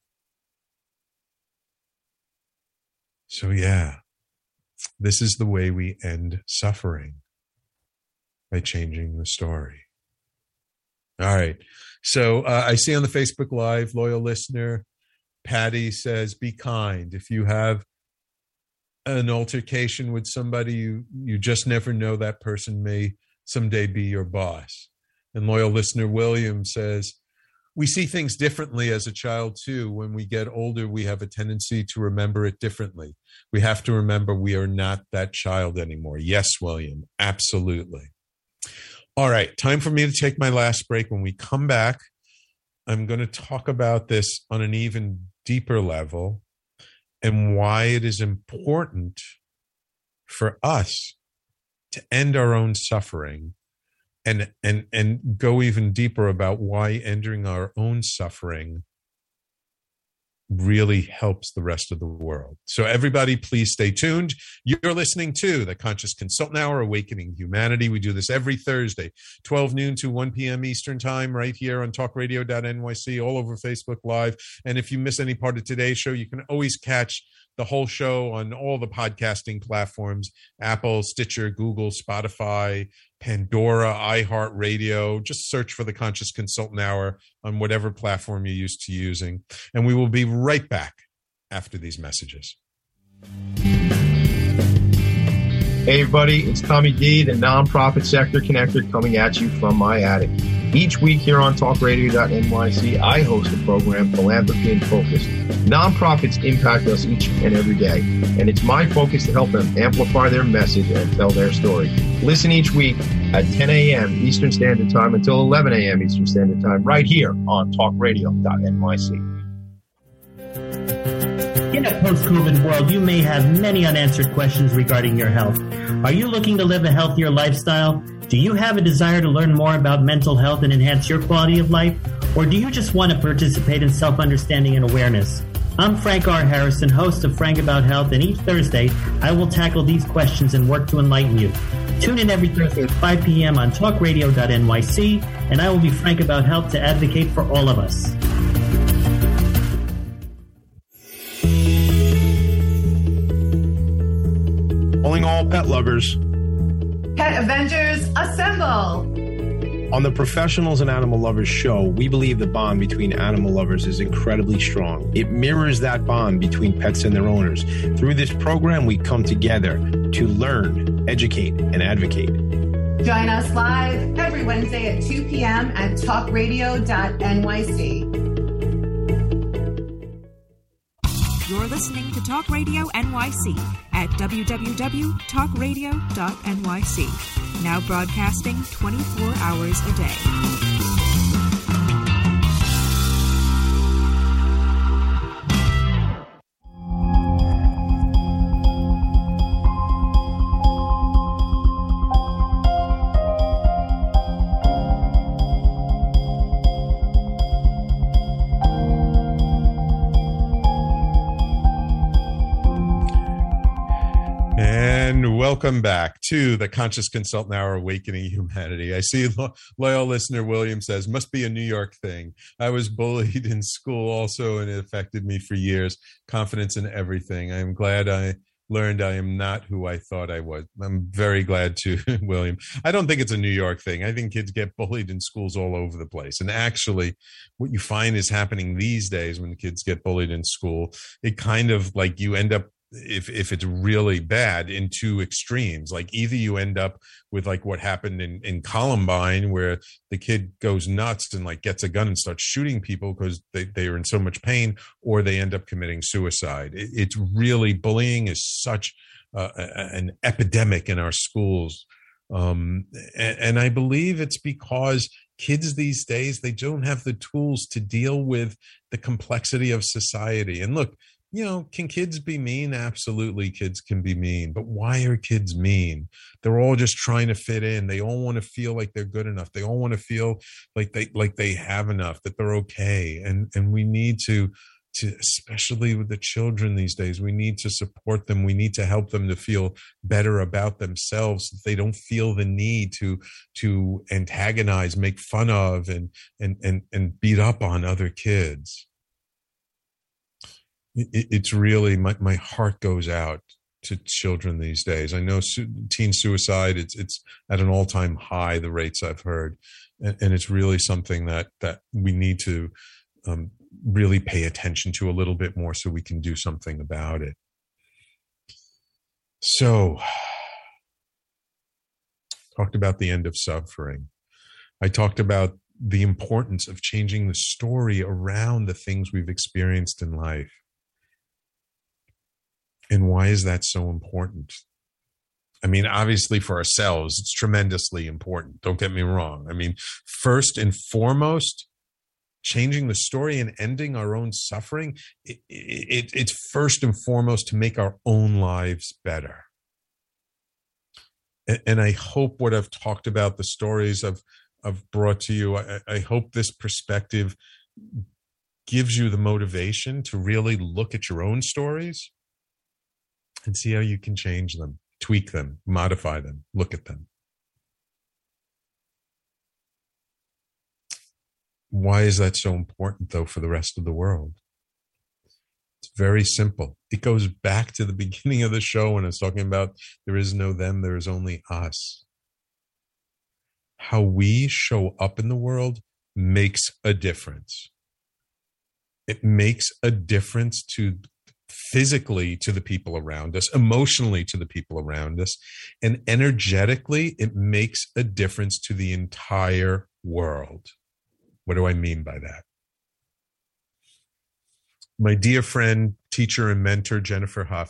So yeah, this is the way we end suffering, by changing the story. All right. So uh, I see on the Facebook Live, loyal listener, Patty says, be kind. If you have an altercation with somebody, you, you just never know, that person may someday be your boss. And loyal listener William says, we see things differently as a child too. When we get older, we have a tendency to remember it differently. We have to remember we are not that child anymore. Yes, William, absolutely. All right, time for me to take my last break. When we come back, I'm going to talk about this on an even deeper level and why it is important for us to end our own suffering, and and and go even deeper about why ending our own suffering really helps the rest of the world. So everybody, please stay tuned. You're listening to the Conscious Consultant Hour, Awakening Humanity. We do this every Thursday, twelve noon to one p.m. Eastern Time, right here on talk radio dot N Y C, all over Facebook Live. And if you miss any part of today's show, you can always catch the whole show on all the podcasting platforms: Apple, Stitcher, Google, Spotify, Pandora, iHeartRadio. Just search for the Conscious Consultant Hour on whatever platform you're used to using. And we will be right back after these messages. Hey everybody, it's Tommy D, the nonprofit sector connector, coming at you from my attic. Each week here on talk radio dot N Y C, I host a program, Philanthropy in Focus. Nonprofits impact us each and every day, and it's my focus to help them amplify their message and tell their story. Listen each week at ten a.m. Eastern Standard Time until eleven a.m. Eastern Standard Time, right here on talk radio dot N Y C. In a post-COVID world, you may have many unanswered questions regarding your health. Are you looking to live a healthier lifestyle? Do you have a desire to learn more about mental health and enhance your quality of life? Or do you just want to participate in self-understanding and awareness? I'm Frank R. Harrison, host of Frank About Health, and each Thursday, I will tackle these questions and work to enlighten you. Tune in every Thursday at five p.m. on talk radio dot N Y C, and I will be frank about health to advocate for all of us. Calling all pet lovers. Pet Avengers, assemble! On the Professionals and Animal Lovers show, we believe the bond between animal lovers is incredibly strong. It mirrors that bond between pets and their owners. Through this program, we come together to learn, educate, and advocate. Join us live every Wednesday at two p.m. at talk radio dot N Y C. You're listening to Talk Radio N Y C at w w w dot talk radio dot N Y C. Now broadcasting twenty-four hours a day. Welcome back to the Conscious Consultant Hour, Awakening Humanity. I see lo- loyal listener William says, must be a New York thing. I was bullied in school also, and it affected me for years. Confidence in everything. I am glad I learned I am not who I thought I was. I'm very glad to, William. I don't think it's a New York thing. I think kids get bullied in schools all over the place. And actually, what you find is happening these days when kids get bullied in school, it kind of like you end up if if it's really bad, in two extremes. Like either you end up with like what happened in, in Columbine, where the kid goes nuts and like gets a gun and starts shooting people because they, they are in so much pain, or they end up committing suicide. It, it's really, bullying is such uh, an epidemic in our schools. Um, and, and I believe it's because kids these days, they don't have the tools to deal with the complexity of society. And look, you know, can kids be mean? Absolutely, kids can be mean. But why are kids mean? They're all just trying to fit in. They all want to feel like they're good enough. They all want to feel like they like they have enough, that they're okay. And and we need to to especially with the children these days, we need to support them. We need to help them to feel better about themselves, so they don't feel the need to to antagonize, make fun of, and and and and beat up on other kids. It's really, my, my heart goes out to children these days. I know su- teen suicide, it's it's at an all-time high, the rates I've heard. And, and it's really something that, that we need to um, really pay attention to a little bit more so we can do something about it. So, talked about the end of suffering. I talked about the importance of changing the story around the things we've experienced in life. And why is that so important? I mean, obviously for ourselves, it's tremendously important. Don't get me wrong. I mean, first and foremost, changing the story and ending our own suffering, it, it, it's first and foremost to make our own lives better. And, and I hope what I've talked about, the stories I've, I've brought to you, I, I hope this perspective gives you the motivation to really look at your own stories and see how you can change them, tweak them, modify them, look at them. Why is that so important, though, for the rest of the world? It's very simple. It goes back to the beginning of the show when I was talking about there is no them, there is only us. How we show up in the world makes a difference. It makes a difference to physically to the people around us, emotionally to the people around us, and energetically, it makes a difference to the entire world. What do I mean by that? My dear friend, teacher, and mentor, Jennifer Huff,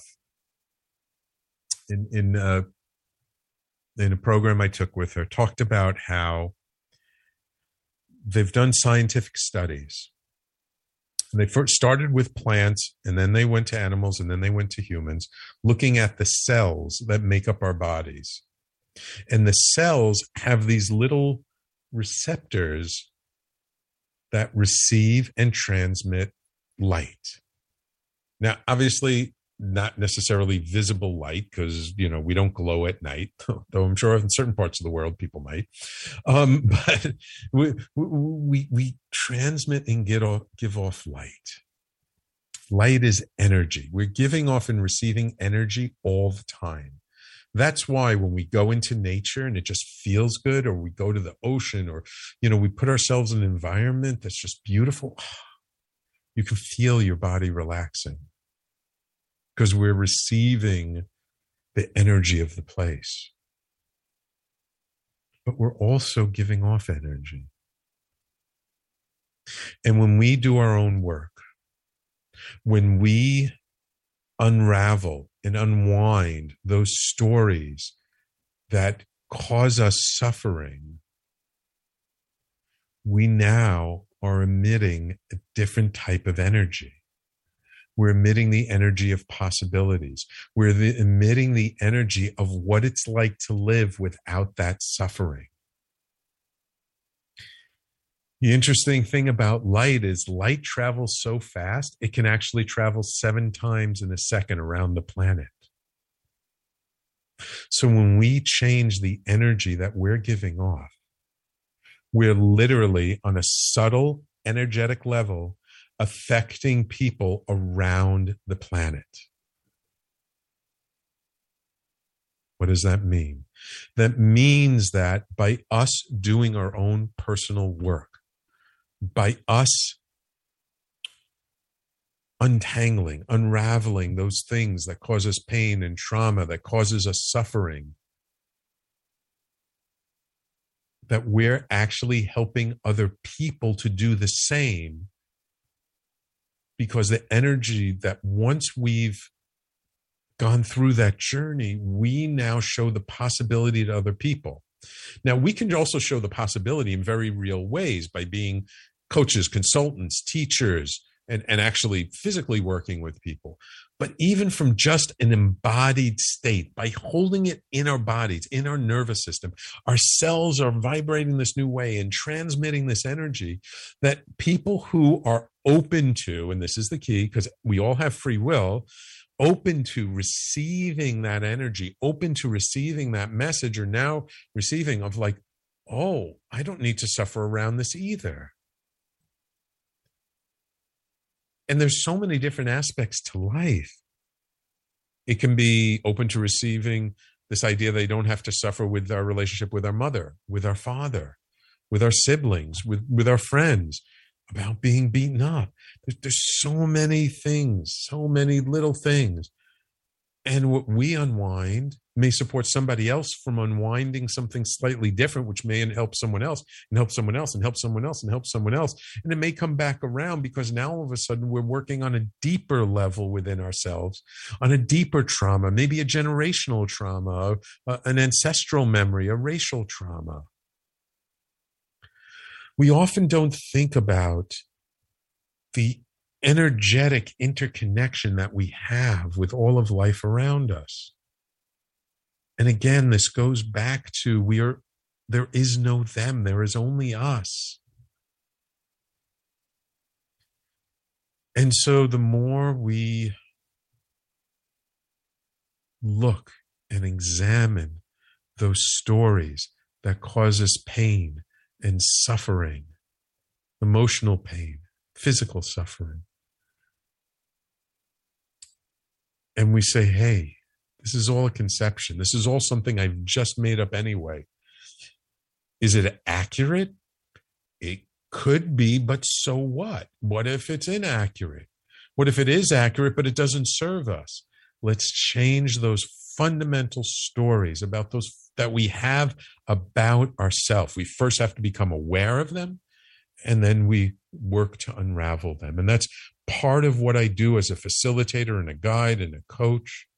in in, uh, in a program I took with her, talked about how they've done scientific studies. And they first started with plants, and then they went to animals, and then they went to humans, looking at the cells that make up our bodies. And the cells have these little receptors that receive and transmit light. Now, obviously, not necessarily visible light, because, you know, we don't glow at night, though I'm sure in certain parts of the world people might. Um, but we, we, we transmit and get off, give off light. Light is energy. We're giving off and receiving energy all the time. That's why when we go into nature and it just feels good, or we go to the ocean, or, you know, we put ourselves in an environment that's just beautiful, you can feel your body relaxing because we're receiving the energy of the place. But we're also giving off energy. And when we do our own work, when we unravel and unwind those stories that cause us suffering, we now are emitting a different type of energy. We're emitting the energy of possibilities. We're the, emitting the energy of what it's like to live without that suffering. The interesting thing about light is light travels so fast, it can actually travel seven times in a second around the planet. So when we change the energy that we're giving off, we're literally on a subtle energetic level affecting people around the planet. What does that mean? That means that by us doing our own personal work, by us untangling, unraveling those things that cause us pain and trauma, that causes us suffering, that we're actually helping other people to do the same, because the energy that once we've gone through that journey, we now show the possibility to other people. Now, we can also show the possibility in very real ways by being coaches, consultants, teachers, and, and actually physically working with people. But even from just an embodied state, by holding it in our bodies, in our nervous system, our cells are vibrating this new way and transmitting this energy that people who are open to, and this is the key because we all have free will, open to receiving that energy, open to receiving that message, are now receiving of like, oh, I don't need to suffer around this either. And there's so many different aspects to life. It can be open to receiving this idea they don't have to suffer with our relationship with our mother, with our father, with our siblings, with, with our friends, about being beaten up. There's, there's so many things, so many little things. And what we unwind may support somebody else from unwinding something slightly different, which may help someone else and help someone else and help someone else and help someone else. And it may come back around because now all of a sudden we're working on a deeper level within ourselves, on a deeper trauma, maybe a generational trauma, uh, an ancestral memory, a racial trauma. We often don't think about the energetic interconnection that we have with all of life around us. And again, this goes back to we are, there is no them, there is only us. And so the more we look and examine those stories that cause us pain and suffering, emotional pain, physical suffering, and we say, hey, this is all a conception. This is all something I've just made up anyway. Is it accurate? It could be, but so what? What if it's inaccurate? What if it is accurate, but it doesn't serve us? Let's change those fundamental stories about those that we have about ourselves. We first have to become aware of them, and then we work to unravel them. And that's part of what I do as a facilitator and a guide and a coach.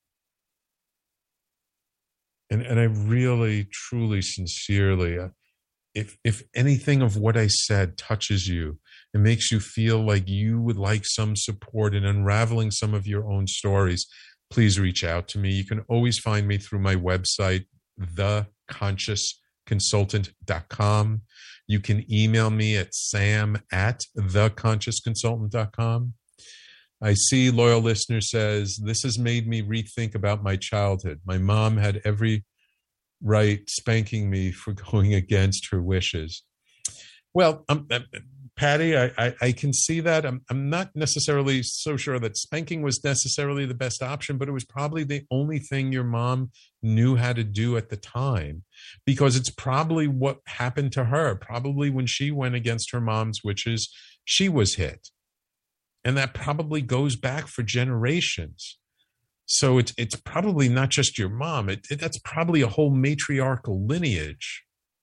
And, and I really, truly, sincerely, uh, if, if anything of what I said touches you and makes you feel like you would like some support in unraveling some of your own stories, please reach out to me. You can always find me through my website, the conscious consultant dot com. You can email me at sam at the conscious consultant dot com. I see loyal listener says, this has made me rethink about my childhood. My mom had every right spanking me for going against her wishes. Well, um, uh, Patty, I, I, I can see that. I'm, I'm not necessarily so sure that spanking was necessarily the best option, but it was probably the only thing your mom knew how to do at the time, because it's probably what happened to her. Probably when she went against her mom's wishes, she was hit. And that probably goes back for generations. So it's it's probably not just your mom. It, it, that's probably a whole matriarchal lineage.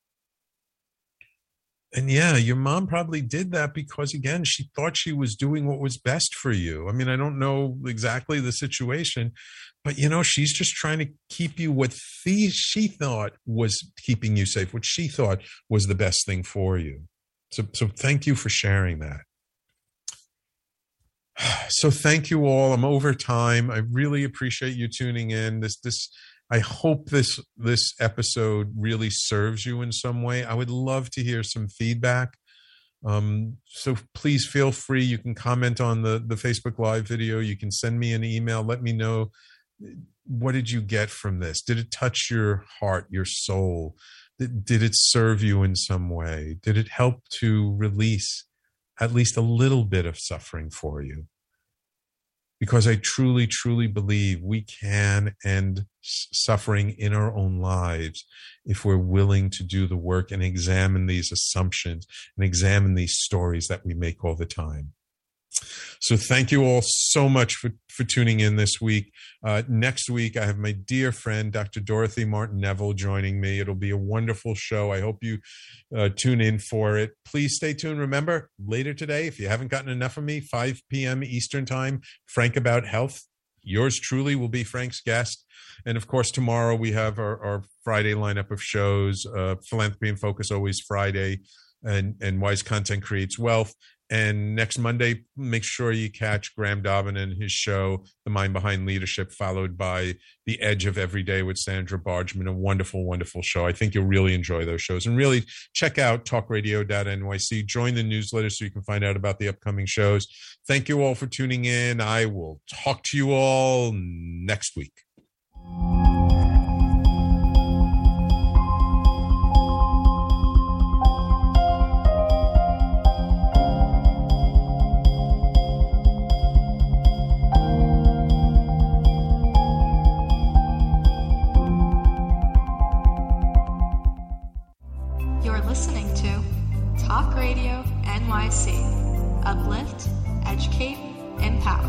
And yeah, your mom probably did that because, again, she thought she was doing what was best for you. I mean, I don't know exactly the situation, but, you know, she's just trying to keep you what the, she thought was keeping you safe, what she thought was the best thing for you. So, so thank you for sharing that. So thank you all. I'm over time. I really appreciate you tuning in. This, this, I hope this, this episode really serves you in some way. I would love to hear some feedback. Um, so please feel free. You can comment on the, the Facebook Live video. You can send me an email. Let me know, what did you get from this? Did it touch your heart, your soul? Did, did it serve you in some way? Did it help to release at least a little bit of suffering for you? Because I truly, truly believe we can end suffering in our own lives if we're willing to do the work and examine these assumptions and examine these stories that we make all the time. So thank you all so much for, for tuning in this week. Uh, next week, I have my dear friend, Doctor Dorothy Martin Neville, joining me. It'll be a wonderful show. I hope you uh, tune in for it. Please stay tuned. Remember, later today, if you haven't gotten enough of me, five p.m. Eastern Time, Frank About Health. Yours truly will be Frank's guest. And of course, tomorrow we have our, our Friday lineup of shows, uh, Philanthropy in Focus, always Friday, and, and Wise Content Creates Wealth. And next Monday, make sure you catch Graham Dobbin and his show, The Mind Behind Leadership, followed by The Edge of Every Day with Sandra Bargman, a wonderful, wonderful show. I think you'll really enjoy those shows. And really check out talk radio dot N Y C. Join the newsletter so you can find out about the upcoming shows. Thank you all for tuning in. I will talk to you all next week. Talk Radio N Y C. Uplift, educate, empower.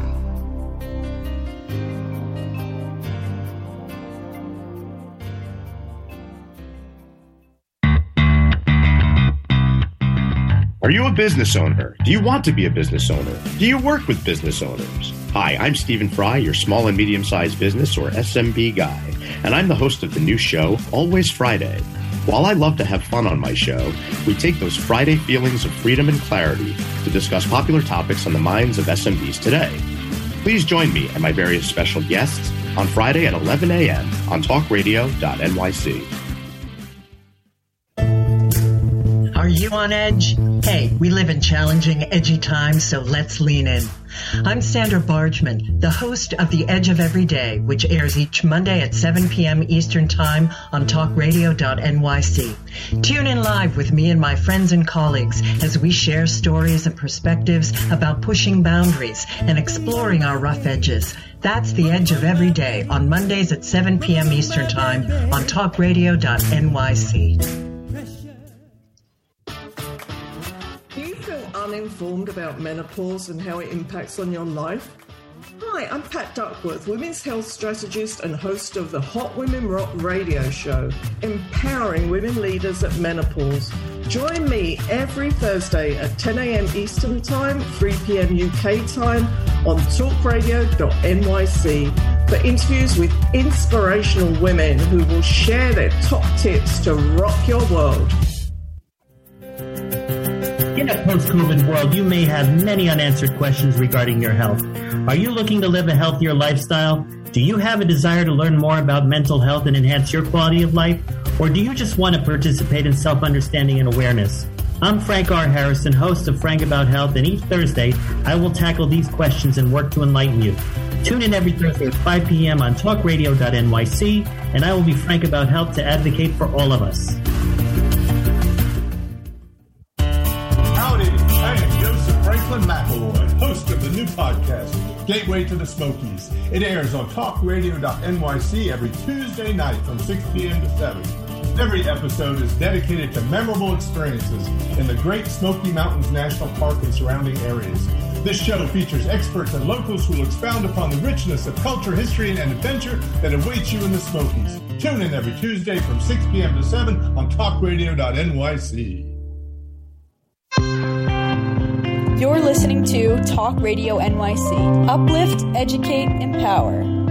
Are you a business owner? Do you want to be a business owner? Do you work with business owners? Hi, I'm Stephen Fry, your small and medium-sized business or S M B guy, and I'm the host of the new show, Always Friday. While I love to have fun on my show, we take those Friday feelings of freedom and clarity to discuss popular topics on the minds of S M Bs today. Please join me and my various special guests on Friday at eleven a.m. on talk radio dot N Y C. Are you on edge? Hey, we live in challenging, edgy times, so let's lean in. I'm Sandra Bargman, the host of The Edge of Every Day, which airs each Monday at seven p.m. Eastern Time on talk radio dot N Y C. Tune in live with me and my friends and colleagues as we share stories and perspectives about pushing boundaries and exploring our rough edges. That's The Edge of Every Day on Mondays at seven p.m. Eastern Time on talk radio dot N Y C. Uninformed about menopause and how it impacts on your life? Hi, I'm Pat Duckworth, women's health strategist and host of the Hot Women Rock radio show, empowering women leaders at menopause. Join me every Thursday at ten a.m. Eastern Time, three p.m. U K time on talk radio dot N Y C for interviews with inspirational women who will share their top tips to rock your world. In a post-COVID world, you may have many unanswered questions regarding your health. Are you looking to live a healthier lifestyle? Do you have a desire to learn more about mental health and enhance your quality of life? Or do you just want to participate in self-understanding and awareness? I'm Frank R. Harrison, host of Frank About Health, and each Thursday, I will tackle these questions and work to enlighten you. Tune in every Thursday at five p.m. on talk radio dot N Y C, and I will be Frank About Health to advocate for all of us. McElroy, host of the new podcast, Gateway to the Smokies. It airs on talk radio dot N Y C every Tuesday night from six p.m. to seven. Every episode is dedicated to memorable experiences in the Great Smoky Mountains National Park and surrounding areas. This show features experts and locals who will expound upon the richness of culture, history, and adventure that awaits you in the Smokies. Tune in every Tuesday from six p.m. to seven on talk radio dot N Y C. You're listening to Talk Radio N Y C. Uplift, educate, empower.